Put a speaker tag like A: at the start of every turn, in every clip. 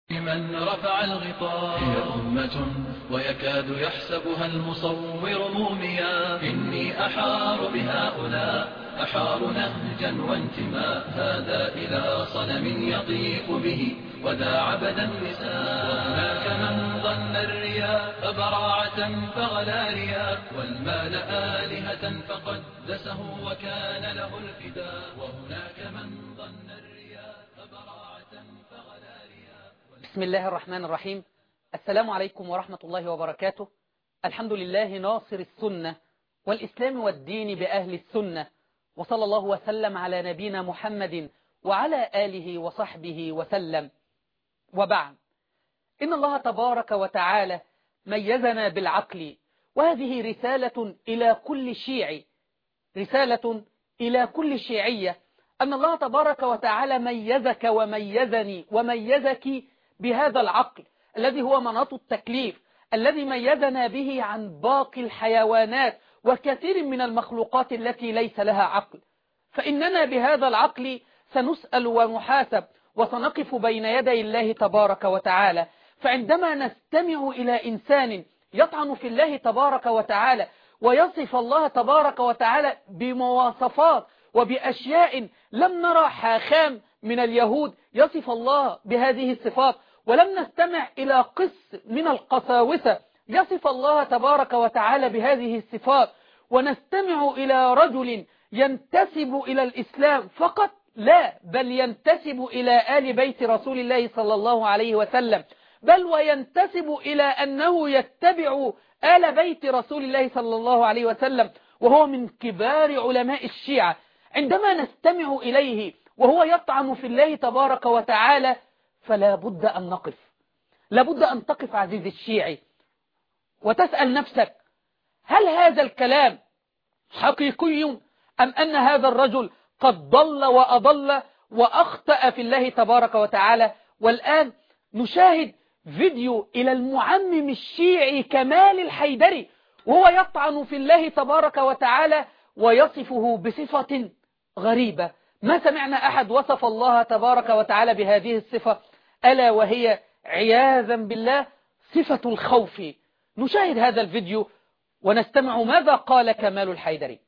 A: من رفع الغطاء هي أمة ويكاد يحسبها المصور موميا. إني أحار بهؤلاء أحار نهجا وانتماء، هذا إلى صنم يطيق به وذا عبد النساء. وهناك من ظن الرياء براعة فغلا رياء، والمال آلهة فقدسه وكان له الفداء. وهناك من ظن الرياء براعة فغلا رياء.
B: بسم الله الرحمن الرحيم. السلام عليكم ورحمة الله وبركاته. الحمد لله ناصر السنة والإسلام والدين بأهل السنة، وصلى الله وسلم على نبينا محمد وعلى آله وصحبه وسلم. وبعد، إن الله تبارك وتعالى ميزنا بالعقل، وهذه رسالة إلى كل شيعي، رسالة إلى كل شيعية، أن الله تبارك وتعالى ميزك وميزني وميزك بهذا العقل الذي هو مناط التكليف، الذي ميزنا به عن باقي الحيوانات وكثير من المخلوقات التي ليس لها عقل. فإننا بهذا العقل سنسأل ونحاسب وسنقف بين يدي الله تبارك وتعالى. فعندما نستمع إلى إنسان يطعن في الله تبارك وتعالى ويصف الله تبارك وتعالى بمواصفات وبأشياء لم نرى حاخام من اليهود يصف الله بهذه الصفات، ولم نستمع إلى قس من القساوسة يصف الله تبارك وتعالى بهذه الصفات، ونستمع إلى رجل ينتسب إلى الإسلام فقط، لا، بل ينتسب إلى آل بيت رسول الله صلى الله عليه وسلم، بل وينتسب إلى أنه يتبع آل بيت رسول الله صلى الله عليه وسلم، وهو من كبار علماء الشيعة. عندما نستمع إليه وهو يطعن في الله تبارك وتعالى فلا بد أن نقف، لا بد أن تقف عزيزي الشيعي وتسأل نفسك: هل هذا الكلام حقيقي أم أن هذا الرجل قد ضل وأضل وأخطأ في الله تبارك وتعالى؟ والآن نشاهد فيديو إلى المعمم الشيعي كمال الحيدري وهو يطعن في الله تبارك وتعالى ويصفه بصفة غريبة. ما سمعنا أحد وصف الله تبارك وتعالى بهذه الصفة، ألا وهي عياذا بالله صفة الخوف. نشاهد هذا الفيديو ونستمع ماذا قال كمال الحيدري.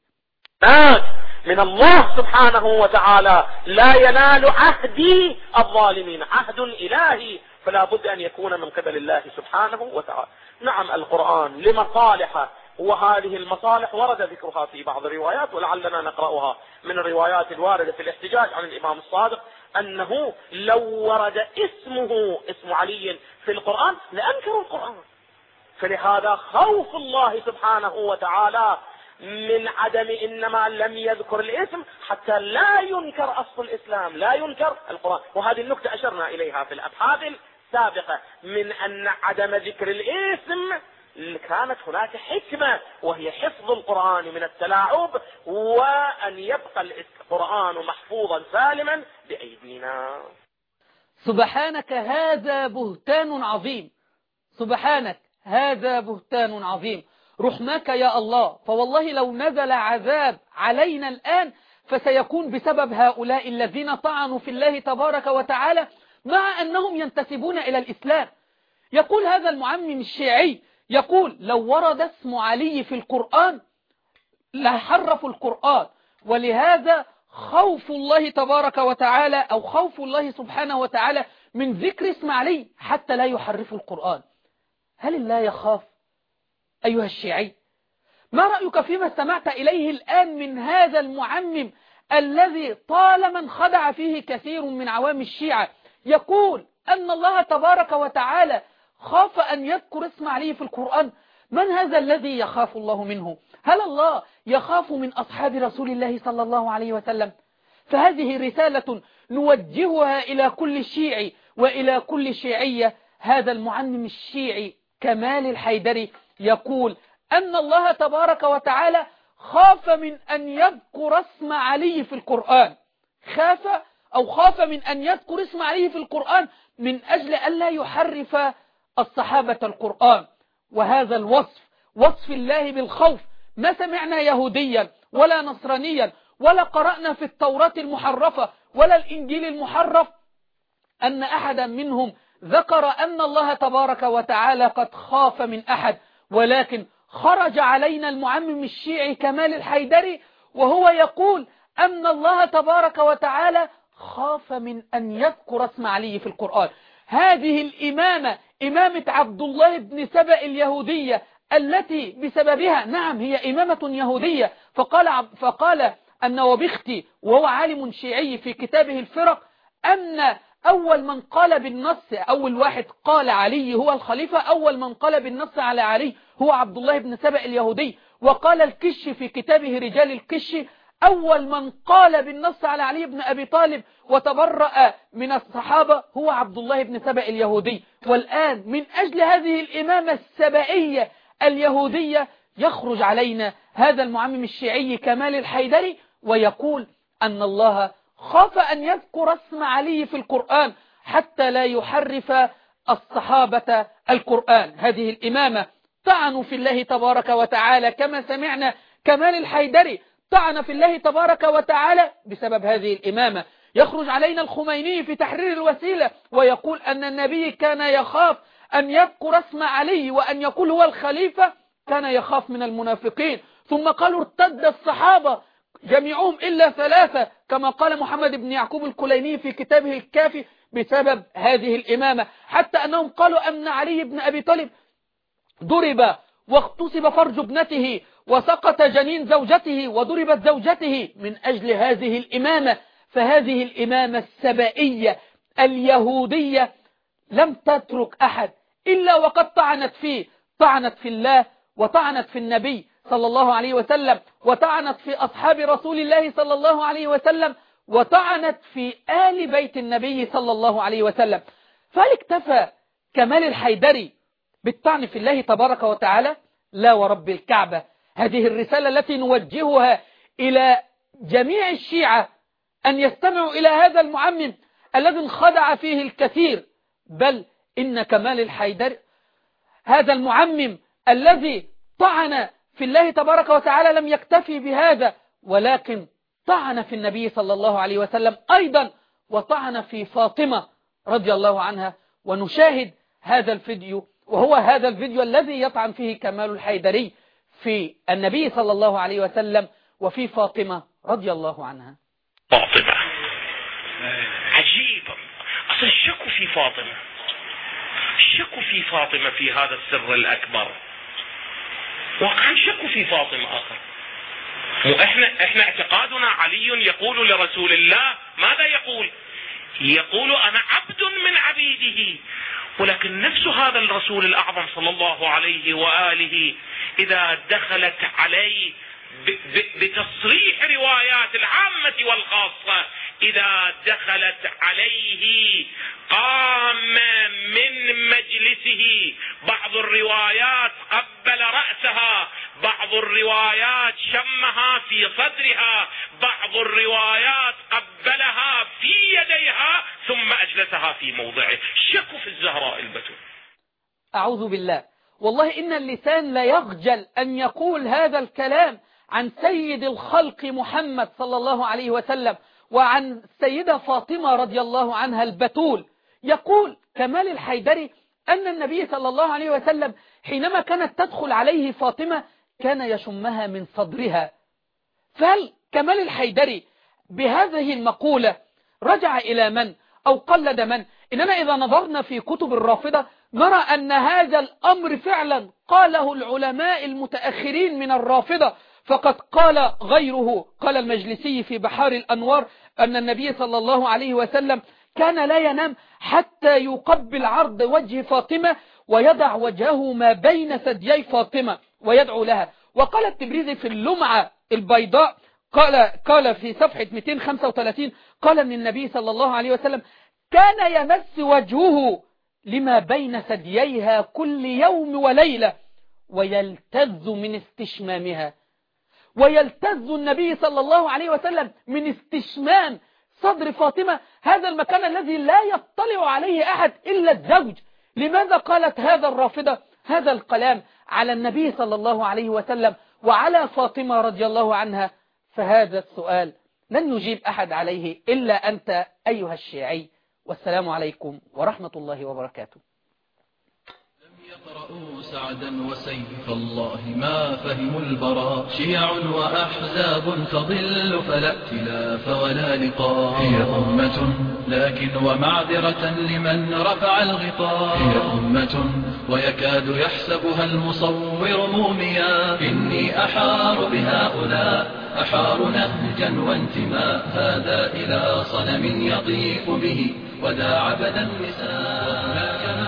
C: من الله سبحانه وتعالى لا ينال عهدي الظالمين، عهد إلهي، فلا بد أن يكون من قبل الله سبحانه وتعالى. نعم، القرآن لمصالح، وهذه المصالح ورد ذكرها في بعض الروايات، ولعلنا نقرأها من الروايات الواردة في الاحتجاج عن الإمام الصادق أنه لو ورد اسم علي في القرآن لأنكروا القرآن. فلهذا خوف الله سبحانه وتعالى من عدم، إنما لم يذكر الاسم حتى لا ينكر أصل الإسلام، لا ينكر القرآن. وهذه النقطة أشرنا إليها في الأبحاث السابقة، من أن عدم ذكر الاسم كانت هناك حكمة، وهي حفظ القرآن من التلاعب، وأن يبقى القرآن محفوظا سالما بأيدينا.
B: سبحانك هذا بهتان عظيم، سبحانك هذا بهتان عظيم، رحمك يا الله. فوالله لو نزل عذاب علينا الآن فسيكون بسبب هؤلاء الذين طعنوا في الله تبارك وتعالى مع أنهم ينتسبون إلى الإسلام. يقول هذا المعمم الشيعي، يقول لو ورد اسم علي في القرآن لحرفوا القرآن، ولهذا خوف الله تبارك وتعالى أو خوف الله سبحانه وتعالى من ذكر اسم علي حتى لا يحرفوا القرآن. هل الله يخاف أيها الشيعي؟ ما رأيك فيما استمعت إليه الآن من هذا المعمم الذي طالما انخدع فيه كثير من عوام الشيعة؟ يقول أن الله تبارك وتعالى خاف أن يذكر اسم علي في القرآن. من هذا الذي يخاف الله منه؟ هل الله يخاف من أصحاب رسول الله صلى الله عليه وسلم؟ فهذه رسالة نوجهها إلى كل شيعي وإلى كل شيعية. هذا المعمم الشيعي كمال الحيدري يقول أن الله تبارك وتعالى خاف من أن يذكر اسم علي في القرآن، خاف من أن يذكر اسم علي في القرآن من أجل أن لا يحرف الصحابة القرآن. وهذا الوصف، وصف الله بالخوف، ما سمعنا يهوديا ولا نصرانيا ولا قرأنا في التوراة المحرفة ولا الإنجيل المحرف أن أحدا منهم ذكر أن الله تبارك وتعالى قد خاف من أحد، ولكن خرج علينا المعمم الشيعي كمال الحيدري وهو يقول أن الله تبارك وتعالى خاف من أن يذكر اسم علي في القرآن. هذه الإمامة، إمامة عبد الله بن سبأ اليهودية التي بسببها، نعم هي إمامة يهودية، فقال النوبختي وهو عالم شيعي في كتابه الفرق أن أول من قال بالنص، أول واحد قال علي هو الخليفة، أول من قال بالنص على علي هو عبد الله بن سبأ اليهودي. وقال الكش في كتابه رجال الكش أول من قال بالنص على علي بن أبي طالب وتبرأ من الصحابة هو عبد الله بن سبأ اليهودي. والآن من أجل هذه الإمامة السبائية اليهودية يخرج علينا هذا المعمم الشيعي كمال الحيدري ويقول أن الله خاف أن يذكر اسم علي في القرآن حتى لا يحرف الصحابة القرآن. هذه الإمامة طعنوا في الله تبارك وتعالى كما سمعنا كمال الحيدري طعن في الله تبارك وتعالى بسبب هذه الإمامة. يخرج علينا الخميني في تحرير الوسيلة ويقول أن النبي كان يخاف أن يذكر اسم علي وأن يقول هو الخليفة، كان يخاف من المنافقين. ثم قالوا ارتد الصحابة جميعهم إلا 3 كما قال محمد بن يعقوب الكليني في كتابه الكافي بسبب هذه الإمامة، حتى أنهم قالوا أن علي بن أبي طالب ضرب واغتصب فرج ابنته وسقط جنين زوجته وضربت زوجته من أجل هذه الإمامة. فهذه الإمامة السبائية اليهودية لم تترك أحد إلا وقد طعنت فيه، طعنت في الله وطعنت في النبي صلى الله عليه وسلم وطعنت في أصحاب رسول الله صلى الله عليه وسلم وطعنت في آل بيت النبي صلى الله عليه وسلم. فهل اكتفى كمال الحيدري بالطعن في الله تبارك وتعالى؟ لا ورب الكعبة. هذه الرسالة التي نوجهها إلى جميع الشيعة أن يستمعوا إلى هذا المعمم الذي انخدع فيه الكثير، بل إن كمال الحيدري هذا المعمم الذي طعن في الله تبارك وتعالى لم يكتفي بهذا، ولكن طعن في النبي صلى الله عليه وسلم أيضا وطعن في فاطمة رضي الله عنها. ونشاهد هذا الفيديو، وهو هذا الفيديو الذي يطعن فيه كمال الحيدري في النبي صلى الله عليه وسلم وفي فاطمة رضي الله عنها.
D: فاطمة عجيب، أصل الشك في فاطمة، الشك في فاطمة في هذا السر الأكبر، وقع شك في فاطمة آخر. احنا اعتقادنا علي يقول لرسول الله ماذا يقول؟ يقول أنا عبد من عبيده، ولكن نفس هذا الرسول الأعظم صلى الله عليه وآله إذا دخلت عليه بتصريح روايات العامة والخاصة، إذا دخلت عليه قام من مجلسه، بعض الروايات قبل رأسها، بعض الروايات شمها في صدرها، بعض الروايات قبلها في يديها ثم أجلسها في موضعه. شك في الزهراء البتول.
B: أعوذ بالله، والله إن اللسان لا يخجل أن يقول هذا الكلام عن سيد الخلق محمد صلى الله عليه وسلم وعن السيدة فاطمة رضي الله عنها البتول. يقول كمال الحيدري أن النبي صلى الله عليه وسلم حينما كانت تدخل عليه فاطمة كان يشمها من صدرها. فهل كمال الحيدري بهذه المقولة رجع إلى من أو قلد من؟ إننا إذا نظرنا في كتب الرافضة نرى أن هذا الأمر فعلا قاله العلماء المتأخرين من الرافضة، فقد قال غيره، قال المجلسي في بحار الأنوار أن النبي صلى الله عليه وسلم كان لا ينام حتى يقبل عرض وجه فاطمة ويضع وجهه ما بين ثديي فاطمة ويدعو لها. وقال التبريزي في اللمعة البيضاء قال في صفحة 235 قال أن النبي صلى الله عليه وسلم كان يمس وجهه لما بين ثدييها كل يوم وليلة ويلتذ من استشمامها. ويلتذ النبي صلى الله عليه وسلم من استشمام صدر فاطمة، هذا المكان الذي لا يطلع عليه أحد إلا الزوج. لماذا قالت هذا الرافضة هذا الكلام على النبي صلى الله عليه وسلم وعلى فاطمة رضي الله عنها؟ فهذا السؤال لن يجيب أحد عليه إلا أنت أيها الشيعي والسلام عليكم ورحمة الله وبركاته.
A: يقرأوا سعدا وسيف الله ما فهموا البراء، شيع وأحزاب تضل فلا ائتلاف ولا لقاء. هي أمة لكن ومعذرة لمن رفع الغطاء، هي أمة ويكاد يحسبها المصور موميا. إني أحار بهؤلاء أحار نهجا وانتماء، هذا إلى صنم يطيف به وداع بدا النساء.